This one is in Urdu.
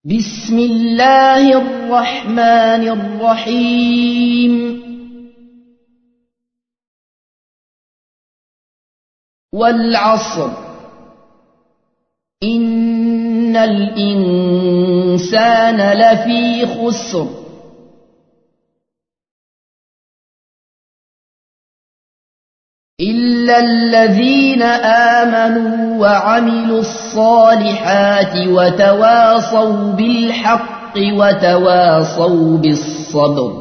بسم الله الرحمن الرحيم والعصر إن الإنسان لفي خسر إلا الذين آمنوا وعملوا الصالحات وتواصوا بالحق وتواصوا بالصبر